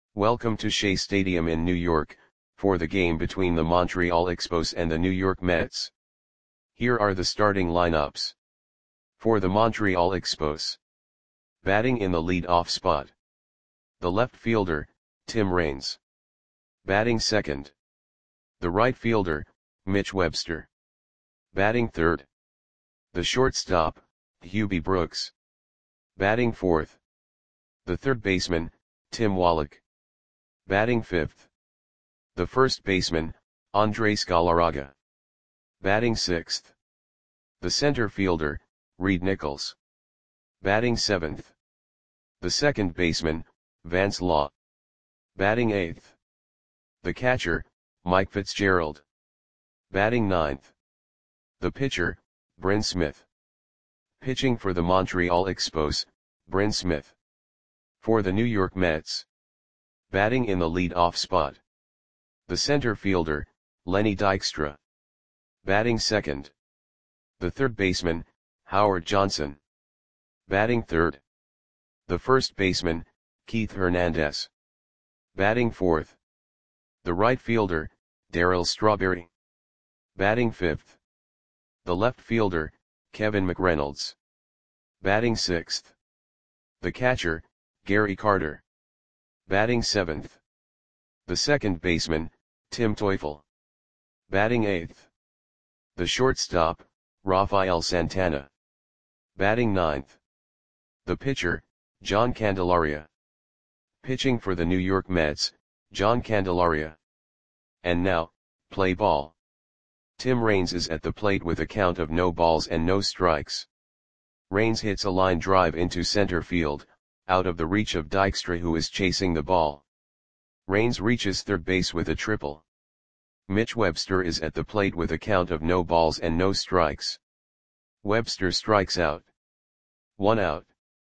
Welcome to Shea Stadium in New York, for the game between the Montreal Expos and the New York Mets. Here are the starting lineups. For the Montreal Expos. Batting in the lead-off spot. The left fielder, Tim Raines. Batting second. The right fielder, Mitch Webster. Batting third. The shortstop, Hubie Brooks. Batting fourth. The third baseman, Tim Wallach. Batting fifth. The first baseman, Andres Galarraga. Batting sixth. The center fielder, Reed Nichols. Batting seventh. The second baseman, Vance Law. Batting eighth. The catcher, Mike Fitzgerald. Batting ninth. The pitcher, Bryn Smith. Pitching for the Montreal Expos, Bryn Smith. For the New York Mets. Batting in the lead-off spot. The center fielder, Lenny Dykstra. Batting second. The third baseman, Howard Johnson. Batting third. The first baseman, Keith Hernandez. Batting fourth. The right fielder, Darryl Strawberry. Batting fifth. The left fielder, Kevin McReynolds. Batting sixth. The catcher, Gary Carter. Batting seventh. The second baseman, Tim Teufel. Batting eighth. The shortstop, Rafael Santana. Batting ninth. The pitcher, John Candelaria. Pitching for the New York Mets, John Candelaria. And now, play ball. Tim Raines is at the plate with a count of no balls and no strikes. Raines hits a line drive into center field, out of the reach of Dykstra, who is chasing the ball. Raines reaches third base with a triple. Mitch Webster is at the plate with a count of no balls and no strikes. Webster strikes out. 1 out.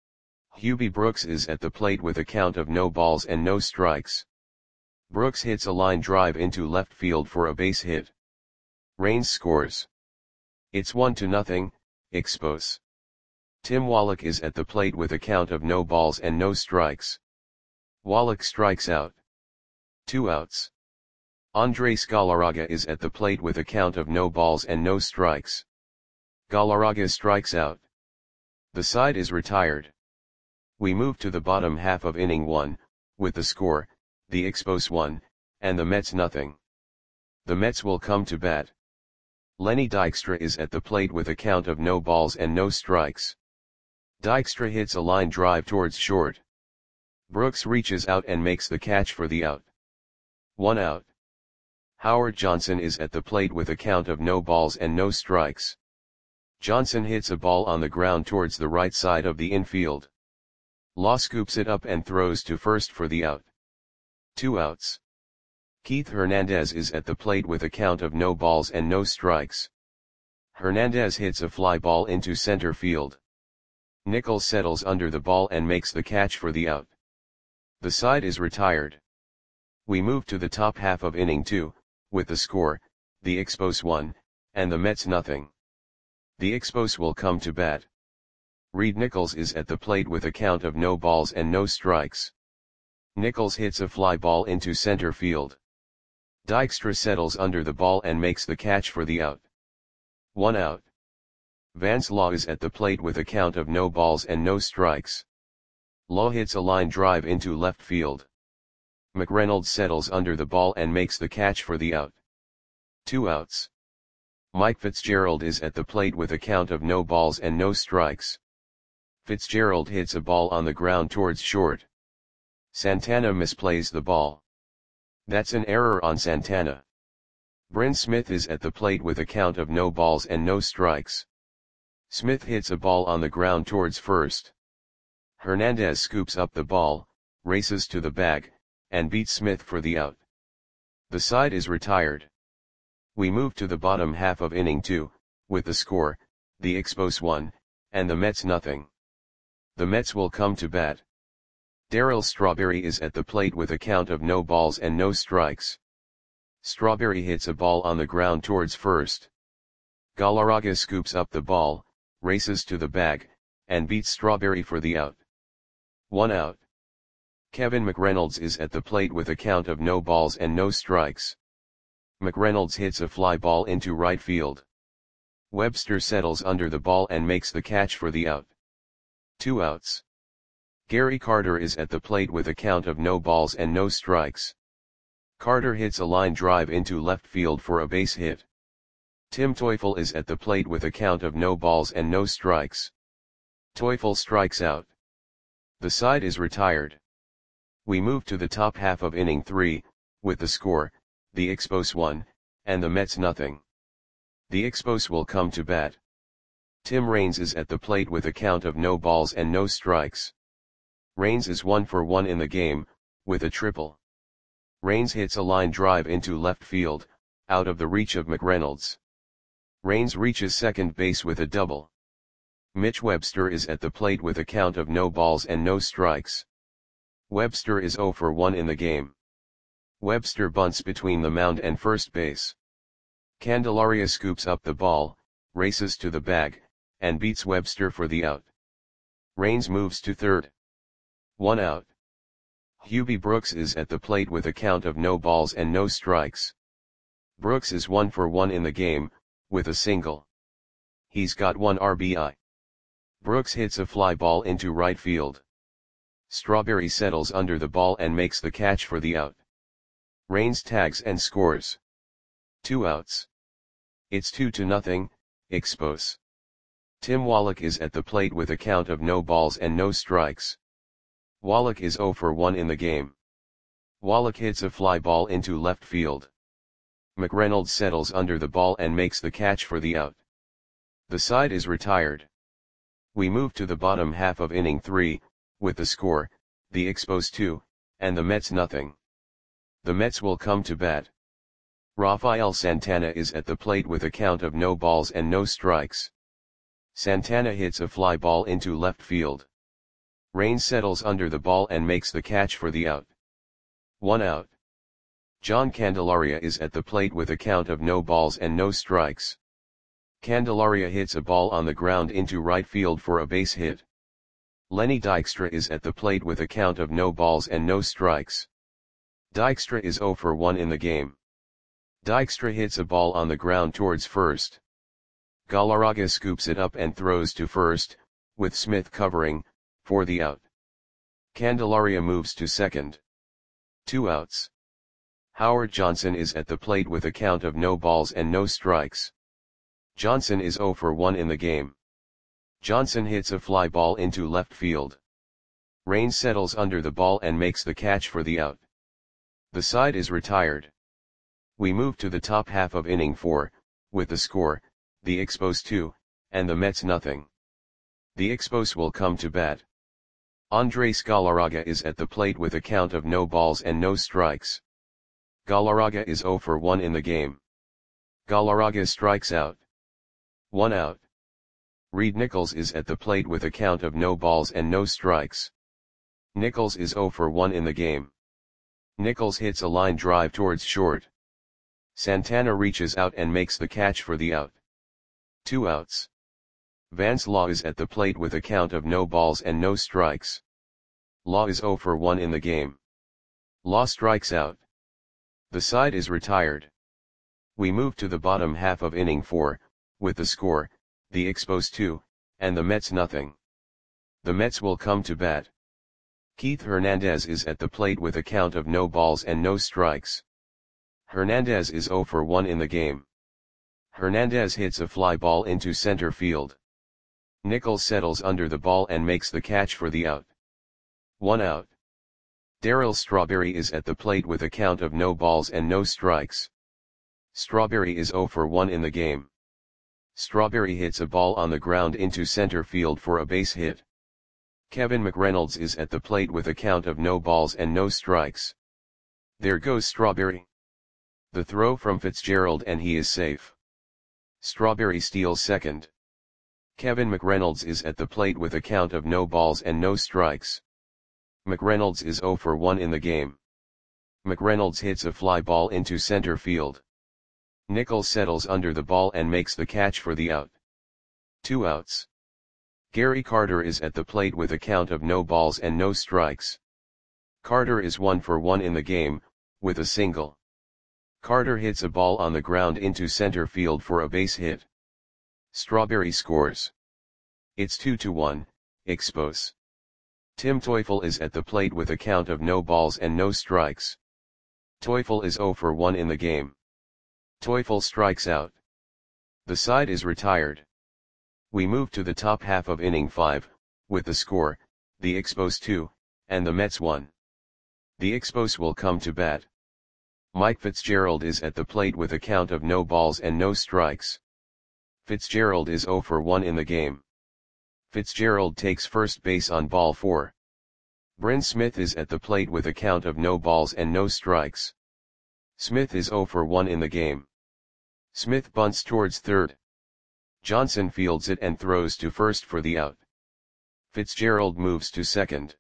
Hubie Brooks is at the plate with a count of no balls and no strikes. Brooks hits a line drive into left field for a base hit. Raines scores. It's 1-0, Expos. Tim Wallach is at the plate with a count of no balls and no strikes. Wallach strikes out. 2 outs. Andres Galarraga is at the plate with a count of no balls and no strikes. Galarraga strikes out. The side is retired. We move to the bottom half of inning 1, with the score, the Expos 1, and the Mets nothing. The Mets will come to bat. Lenny Dykstra is at the plate with a count of no balls and no strikes. Dykstra hits a line drive towards short. Brooks reaches out and makes the catch for the out. 1 out. Howard Johnson is at the plate with a count of no balls and no strikes. Johnson hits a ball on the ground towards the right side of the infield. Law scoops it up and throws to first for the out. 2 outs. Keith Hernandez is at the plate with a count of no balls and no strikes. Hernandez hits a fly ball into center field. Nichols settles under the ball and makes the catch for the out. The side is retired. We move to the top half of inning 2, with the score, the Expos 1, and the Mets nothing. The Expos will come to bat. Reed Nichols is at the plate with a count of no balls and no strikes. Nichols hits a fly ball into center field. Dykstra settles under the ball and makes the catch for the out. 1 out. Vance Law is at the plate with a count of no balls and no strikes. Law hits a line drive into left field. McReynolds settles under the ball and makes the catch for the out. 2 outs. Mike Fitzgerald is at the plate with a count of no balls and no strikes. Fitzgerald hits a ball on the ground towards short. Santana misplays the ball. That's an error on Santana. Bryn Smith is at the plate with a count of no balls and no strikes. Smith hits a ball on the ground towards first. Hernandez scoops up the ball, races to the bag, and beats Smith for the out. The side is retired. We move to the bottom half of inning 2, with the score, the Expos 1, and the Mets nothing. The Mets will come to bat. Darryl Strawberry is at the plate with a count of no balls and no strikes. Strawberry hits a ball on the ground towards first. Galarraga scoops up the ball, races to the bag, and beats Strawberry for the out. 1 out. Kevin McReynolds is at the plate with a count of no balls and no strikes. McReynolds hits a fly ball into right field. Webster settles under the ball and makes the catch for the out. 2 outs. Gary Carter is at the plate with a count of no balls and no strikes. Carter hits a line drive into left field for a base hit. Tim Teufel is at the plate with a count of no balls and no strikes. Teufel strikes out. The side is retired. We move to the top half of inning 3, with the score, the Expos 1, and the Mets nothing. The Expos will come to bat. Tim Raines is at the plate with a count of no balls and no strikes. Raines is 1 for 1 in the game, with a triple. Raines hits a line drive into left field, out of the reach of McReynolds. Raines reaches second base with a double. Mitch Webster is at the plate with a count of no balls and no strikes. Webster is 0 for 1 in the game. Webster bunts between the mound and first base. Candelaria scoops up the ball, races to the bag, and beats Webster for the out. Raines moves to third. 1 out. Hubie Brooks is at the plate with a count of no balls and no strikes. Brooks is 1 for 1 in the game, with a single. He's got 1 RBI. Brooks hits a fly ball into right field. Strawberry settles under the ball and makes the catch for the out. Raines tags and scores. 2 outs. It's 2-0, Expos. Tim Wallach is at the plate with a count of no balls and no strikes. Wallach is 0 for 1 in the game. Wallach hits a fly ball into left field. McReynolds settles under the ball and makes the catch for the out. The side is retired. We move to the bottom half of inning 3, with the score, the Expos 2, and the Mets nothing. The Mets will come to bat. Rafael Santana is at the plate with a count of no balls and no strikes. Santana hits a fly ball into left field. Raines settles under the ball and makes the catch for the out. 1 out. John Candelaria is at the plate with a count of no balls and no strikes. Candelaria hits a ball on the ground into right field for a base hit. Lenny Dykstra is at the plate with a count of no balls and no strikes. Dykstra is 0 for 1 in the game. Dykstra hits a ball on the ground towards first. Galarraga scoops it up and throws to first, with Smith covering, for the out. Candelaria moves to second. 2 outs. Howard Johnson is at the plate with a count of no balls and no strikes. Johnson is 0 for 1 in the game. Johnson hits a fly ball into left field. Raines settles under the ball and makes the catch for the out. The side is retired. We move to the top half of inning 4, with the score, the Expos 2, and the Mets nothing. The Expos will come to bat. Andres Galarraga is at the plate with a count of no balls and no strikes. Galarraga is 0 for 1 in the game. Galarraga strikes out. 1 out. Reed Nichols is at the plate with a count of no balls and no strikes. Nichols is 0 for 1 in the game. Nichols hits a line drive towards short. Santana reaches out and makes the catch for the out. 2 outs. Vance Law is at the plate with a count of no balls and no strikes. Law is 0 for 1 in the game. Law strikes out. The side is retired. We move to the bottom half of inning 4, with the score, the Expos 2, and the Mets nothing. The Mets will come to bat. Keith Hernandez is at the plate with a count of no balls and no strikes. Hernandez is 0 for 1 in the game. Hernandez hits a fly ball into center field. Nichols settles under the ball and makes the catch for the out. 1 out. Darryl Strawberry is at the plate with a count of no balls and no strikes. Strawberry is 0 for 1 in the game. Strawberry hits a ball on the ground into center field for a base hit. Kevin McReynolds is at the plate with a count of no balls and no strikes. There goes Strawberry. The throw from Fitzgerald and he is safe. Strawberry steals second. Kevin McReynolds is at the plate with a count of no balls and no strikes. McReynolds is 0 for 1 in the game. McReynolds hits a fly ball into center field. Nichols settles under the ball and makes the catch for the out. 2 outs. Gary Carter is at the plate with a count of no balls and no strikes. Carter is 1 for 1 in the game, with a single. Carter hits a ball on the ground into center field for a base hit. Strawberry scores. It's 2-1, Expos. Tim Teufel is at the plate with a count of no balls and no strikes. Teufel is 0 for 1 in the game. Teufel strikes out. The side is retired. We move to the top half of inning 5, with the score, the Expos 2, and the Mets 1. The Expos will come to bat. Mike Fitzgerald is at the plate with a count of no balls and no strikes. Fitzgerald is 0 for 1 in the game. Fitzgerald takes first base on ball 4. Bryn Smith is at the plate with a count of no balls and no strikes. Smith is 0 for 1 in the game. Smith bunts towards third. Johnson fields it and throws to first for the out. Fitzgerald moves to second.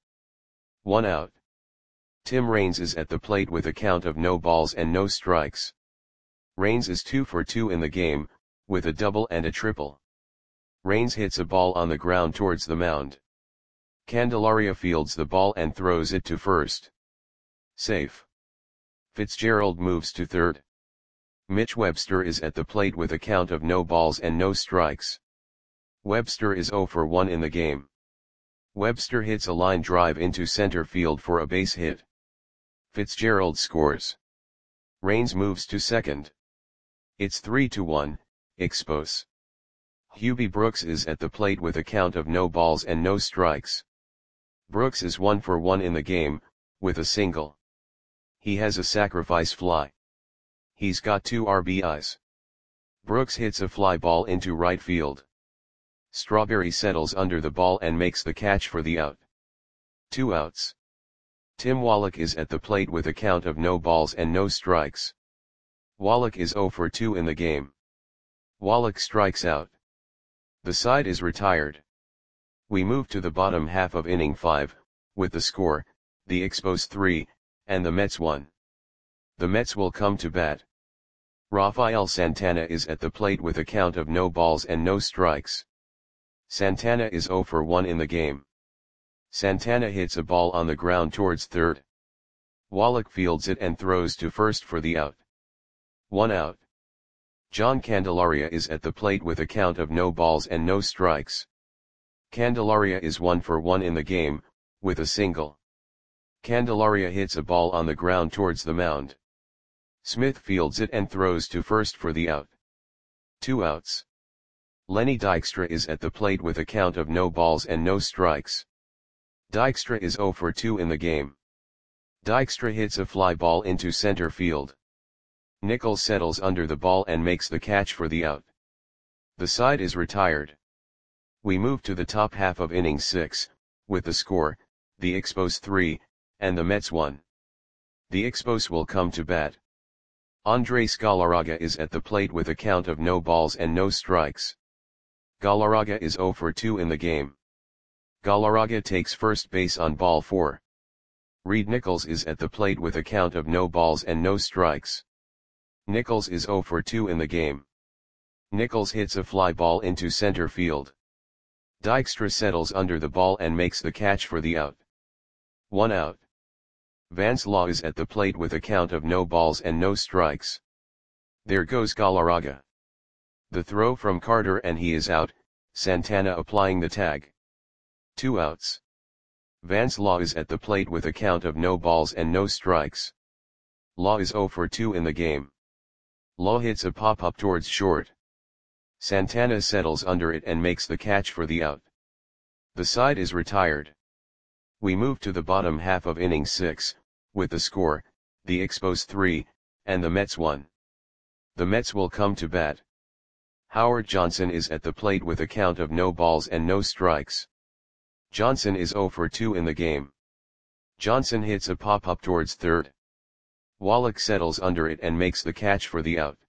1 out. Tim Raines is at the plate with a count of no balls and no strikes. Raines is 2 for 2 in the game, with a double and a triple. Raines hits a ball on the ground towards the mound. Candelaria fields the ball and throws it to first. Safe. Fitzgerald moves to third. Mitch Webster is at the plate with a count of no balls and no strikes. Webster is 0 for 1 in the game. Webster hits a line drive into center field for a base hit. Fitzgerald scores. Raines moves to second. It's 3-1, Expos. Hubie Brooks is at the plate with a count of no balls and no strikes. Brooks is 1 for 1 in the game, with a single. He has a sacrifice fly. He's got 2 RBIs. Brooks hits a fly ball into right field. Strawberry settles under the ball and makes the catch for the out. 2 outs. Tim Wallach is at the plate with a count of no balls and no strikes. Wallach is 0 for 2 in the game. Wallach strikes out. The side is retired. We move to the bottom half of inning 5, with the score, the Expos 3, and the Mets 1. The Mets will come to bat. Rafael Santana is at the plate with a count of no balls and no strikes. Santana is 0 for 1 in the game. Santana hits a ball on the ground towards third. Wallach fields it and throws to first for the out. 1 out. John Candelaria is at the plate with a count of no balls and no strikes. Candelaria is 1 for 1 in the game, with a single. Candelaria hits a ball on the ground towards the mound. Smith fields it and throws to first for the out. 2 outs. Lenny Dykstra is at the plate with a count of no balls and no strikes. Dykstra is 0 for 2 in the game. Dykstra hits a fly ball into center field. Nichols settles under the ball and makes the catch for the out. The side is retired. We move to the top half of inning 6, with the score, the Expos 3, and the Mets 1. The Expos will come to bat. Andres Galarraga is at the plate with a count of no balls and no strikes. Galarraga is 0 for 2 in the game. Galarraga takes first base on ball 4. Reed Nichols is at the plate with a count of no balls and no strikes. Nichols is 0 for 2 in the game. Nichols hits a fly ball into center field. Dykstra settles under the ball and makes the catch for the out. 1 out. Vance Law is at the plate with a count of no balls and no strikes. There goes Galarraga. The throw from Carter and he is out, Santana applying the tag. 2 outs. Vance Law is at the plate with a count of no balls and no strikes. Law is 0 for 2 in the game. Law hits a pop-up towards short. Santana settles under it and makes the catch for the out. The side is retired. We move to the bottom half of inning 6, with the score, the Expos 3, and the Mets 1. The Mets will come to bat. Howard Johnson is at the plate with a count of no balls and no strikes. Johnson is 0 for 2 in the game. Johnson hits a pop-up towards third. Wallach settles under it and makes the catch for the out.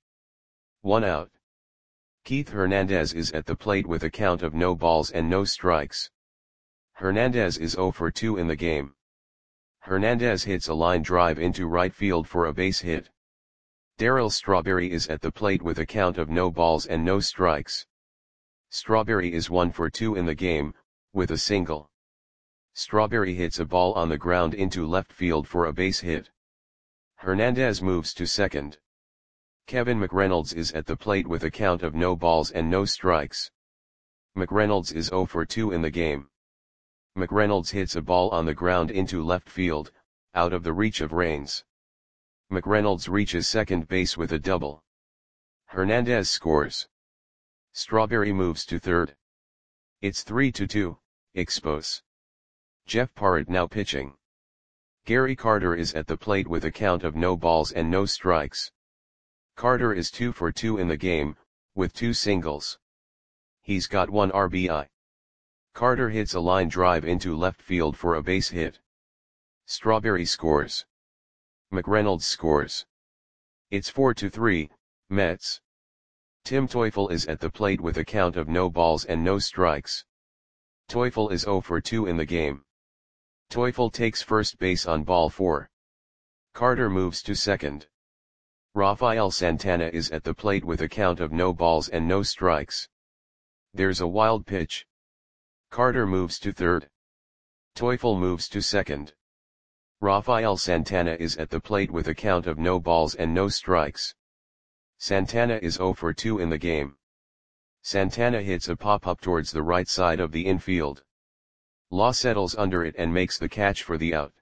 1 out. Keith Hernandez is at the plate with a count of no balls and no strikes. Hernandez is 0 for 2 in the game. Hernandez hits a line drive into right field for a base hit. Darryl Strawberry is at the plate with a count of no balls and no strikes. Strawberry is 1 for 2 in the game, with a single. Strawberry hits a ball on the ground into left field for a base hit. Hernandez moves to second. Kevin McReynolds is at the plate with a count of no balls and no strikes. McReynolds is 0 for 2 in the game. McReynolds hits a ball on the ground into left field, out of the reach of Raines. McReynolds reaches second base with a double. Hernandez scores. Strawberry moves to third. It's 3-2, Expos. Jeff Parrott now pitching. Gary Carter is at the plate with a count of no balls and no strikes. Carter is 2 for 2 in the game, with 2 singles. He's got 1 RBI. Carter hits a line drive into left field for a base hit. Strawberry scores. McReynolds scores. It's 4-3, Mets. Tim Teufel is at the plate with a count of no balls and no strikes. Teufel is 0 for 2 in the game. Teufel takes first base on ball 4. Carter moves to second. Rafael Santana is at the plate with a count of no balls and no strikes. There's a wild pitch. Carter moves to third. Teufel moves to second. Rafael Santana is at the plate with a count of no balls and no strikes. Santana is 0 for 2 in the game. Santana hits a pop-up towards the right side of the infield. Law settles under it and makes the catch for the out.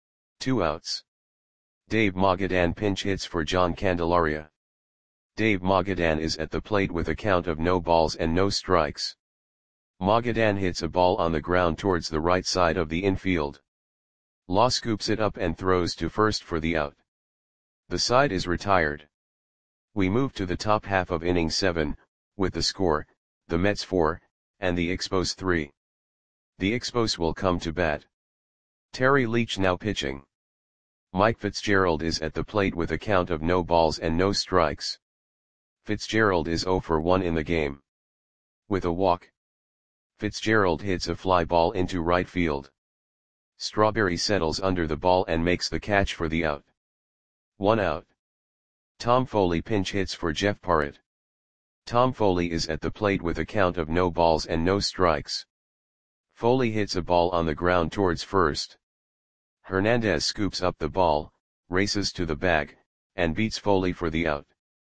2 outs. Dave Magadan pinch hits for John Candelaria. Dave Magadan is at the plate with a count of no balls and no strikes. Magadan hits a ball on the ground towards the right side of the infield. Law scoops it up and throws to first for the out. The side is retired. We move to the top half of inning 7, with the score, the Mets 4, and the Expos 3. The Expos will come to bat. Terry Leach now pitching. Mike Fitzgerald is at the plate with a count of no balls and no strikes. Fitzgerald is 0 for 1 in the game. With a walk, Fitzgerald hits a fly ball into right field. Strawberry settles under the ball and makes the catch for the out. 1 out. Tom Foley pinch hits for Jeff Parrott. Tom Foley is at the plate with a count of no balls and no strikes. Foley hits a ball on the ground towards first. Hernandez scoops up the ball, races to the bag, and beats Foley for the out.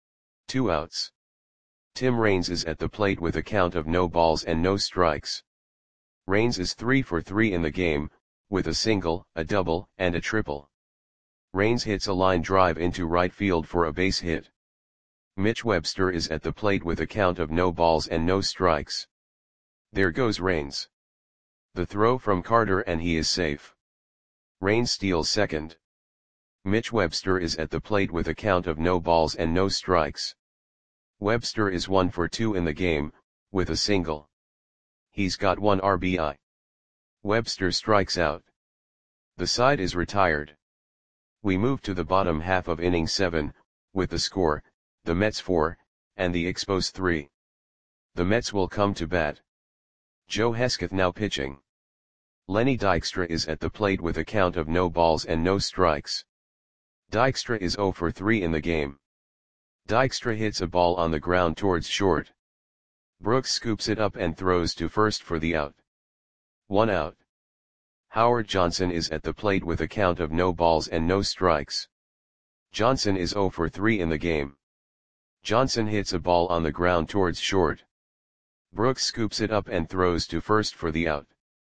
2 outs. Tim Raines is at the plate with a count of no balls and no strikes. Raines is 3 for 3 in the game, with a single, a double, and a triple. Raines hits a line drive into right field for a base hit. Mitch Webster is at the plate with a count of no balls and no strikes. There goes Raines. The throw from Carter and he is safe. Raines steals second. Mitch Webster is at the plate with a count of no balls and no strikes. Webster is 1 for 2 in the game, with a single. He's got 1 RBI. Webster strikes out. The side is retired. We move to the bottom half of inning 7, with the score, the Mets 4, and the Expos 3. The Mets will come to bat. Joe Hesketh now pitching. Lenny Dykstra is at the plate with a count of no balls and no strikes. Dykstra is 0 for 3 in the game. Dykstra hits a ball on the ground towards short. Brooks scoops it up and throws to first for the out. 1 out. Howard Johnson is at the plate with a count of no balls and no strikes. Johnson is 0 for 3 in the game. Johnson hits a ball on the ground towards short. Brooks scoops it up and throws to first for the out.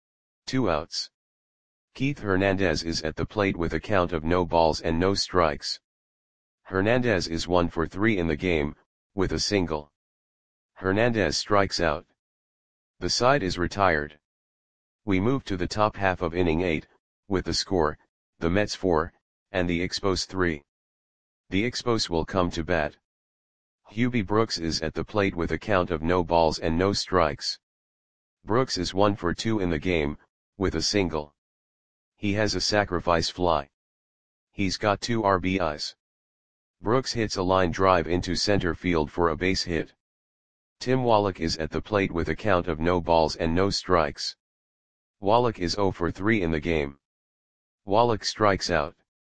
2 outs. Keith Hernandez is at the plate with a count of no balls and no strikes. Hernandez is 1 for 3 in the game, with a single. Hernandez strikes out. The side is retired. We move to the top half of inning 8, with the score, the Mets 4, and the Expos 3. The Expos will come to bat. Hubie Brooks is at the plate with a count of no balls and no strikes. Brooks is 1 for 2 in the game, with a single. He has a sacrifice fly. He's got 2 RBIs. Brooks hits a line drive into center field for a base hit. Tim Wallach is at the plate with a count of no balls and no strikes. Wallach is 0 for 3 in the game. Wallach strikes out.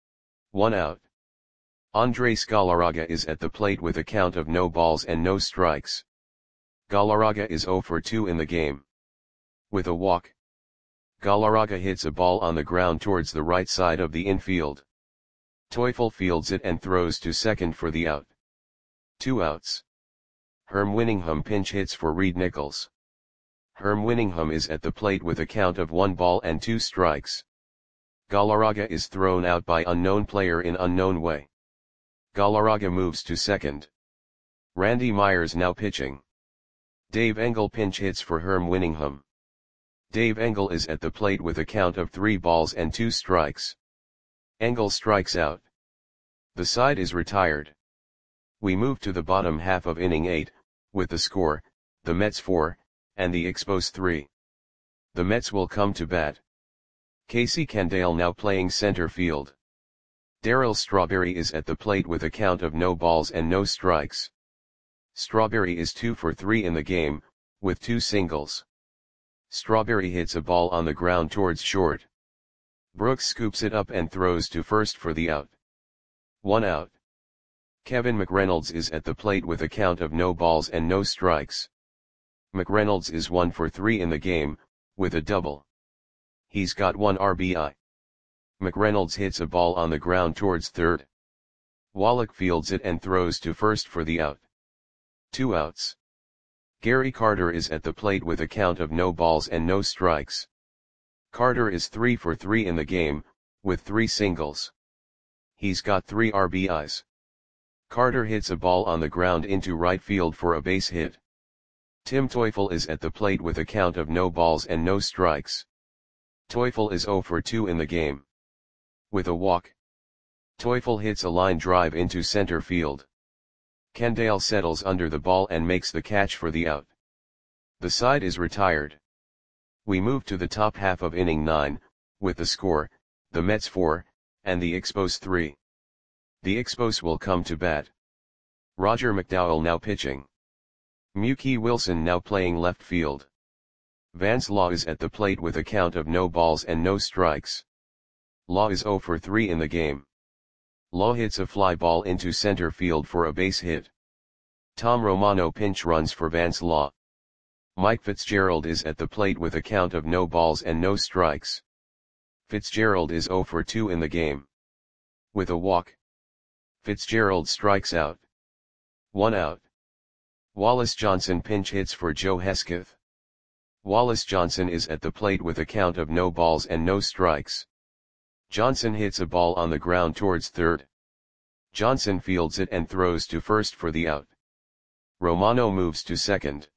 1 out. Andres Galarraga is at the plate with a count of no balls and no strikes. Galarraga is 0 for 2 in the game. With a walk, Galarraga hits a ball on the ground towards the right side of the infield. Teufel fields it and throws to second for the out. 2 outs. Herm Winningham pinch hits for Reed Nichols. Herm Winningham is at the plate with a count of 1 ball and 2 strikes. Galarraga is thrown out by unknown player in unknown way. Galarraga moves to second. Randy Myers now pitching. Dave Engel pinch hits for Herm Winningham. Dave Engel is at the plate with a count of 3 balls and 2 strikes. Engel strikes out. The side is retired. We move to the bottom half of inning 8, with the score, the Mets 4, and the Expos 3. The Mets will come to bat. Casey Candale now playing center field. Darryl Strawberry is at the plate with a count of no balls and no strikes. Strawberry is 2 for 3 in the game, with 2 singles. Strawberry hits a ball on the ground towards short. Brooks scoops it up and throws to first for the out. 1 out. Kevin McReynolds is at the plate with a count of no balls and no strikes. McReynolds is 1 for 3 in the game, with a double. He's got 1 RBI. McReynolds hits a ball on the ground towards third. Wallach fields it and throws to first for the out. 2 outs. Gary Carter is at the plate with a count of no balls and no strikes. Carter is 3 for 3 in the game, with 3 singles. He's got 3 RBIs. Carter hits a ball on the ground into right field for a base hit. Tim Teufel is at the plate with a count of no balls and no strikes. Teufel is 0 for 2 in the game. With a walk. Teufel hits a line drive into center field. Candale settles under the ball and makes the catch for the out. The side is retired. We move to the top half of inning 9, with the score, the Mets 4, and the Expos 3. The Expos will come to bat. Roger McDowell now pitching. Mookie Wilson now playing left field. Vance Law is at the plate with a count of no balls and no strikes. Law is 0 for 3 in the game. Law hits a fly ball into center field for a base hit. Tom Romano pinch runs for Vance Law. Mike Fitzgerald is at the plate with a count of no balls and no strikes. Fitzgerald is 0 for 2 in the game. With a walk. Fitzgerald strikes out. 1 out. Wallace Johnson pinch hits for Joe Hesketh. Wallace Johnson is at the plate with a count of no balls and no strikes. Johnson hits a ball on the ground towards third. Johnson fields it and throws to first for the out. Romano moves to second.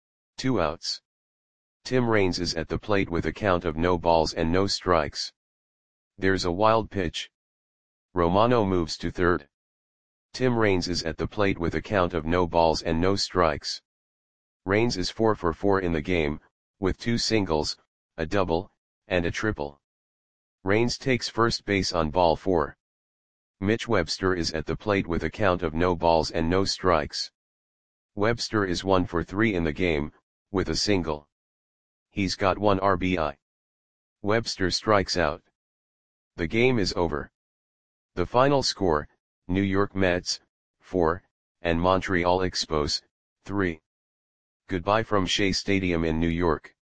2 outs. Tim Raines is at the plate with a count of no balls and no strikes. There's a wild pitch. Romano moves to third. Tim Raines is at the plate with a count of no balls and no strikes. Raines is 4 for 4 in the game, with 2 singles, a double, and a triple. Raines takes first base on ball 4. Mitch Webster is at the plate with a count of no balls and no strikes. Webster is 1 for 3 in the game, with a single. He's got 1 RBI. Webster strikes out. The game is over. The final score, New York Mets, 4, and Montreal Expos, 3. Goodbye from Shea Stadium in New York.